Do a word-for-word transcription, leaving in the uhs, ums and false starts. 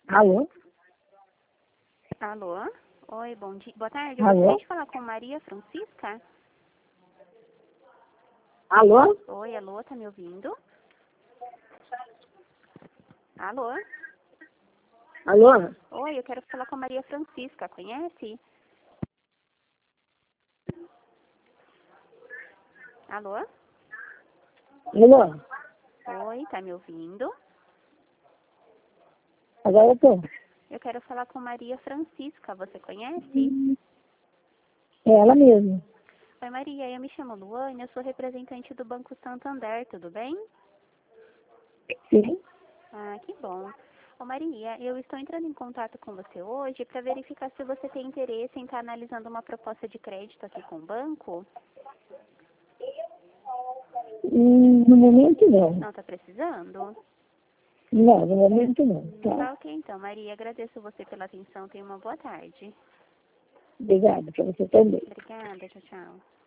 Alô? Alô? Oi, bom dia. Boa tarde. Eu Alô? gostaria de falar com Maria Francisca. Alô? Oi, alô, tá me ouvindo? Alô? Alô? Oi, eu quero falar com Maria Francisca, conhece? Alô? Alô? Oi, tá me ouvindo? Agora eu tô. Eu quero falar com Maria Francisca, você conhece? É ela mesmo. Oi, Maria, eu me chamo Luane, eu sou representante do Banco Santander, tudo bem? Sim? Ah, que bom. Ô Maria, eu estou entrando em contato com você hoje para verificar se você tem interesse em estar analisando uma proposta de crédito aqui com o banco. Hum, No momento não. Não está precisando? Não, no momento não, Tá tá? ok então, Maria. Agradeço você pela atenção. Tenha uma boa tarde. Obrigada, para você também. Obrigada, tchau, tchau.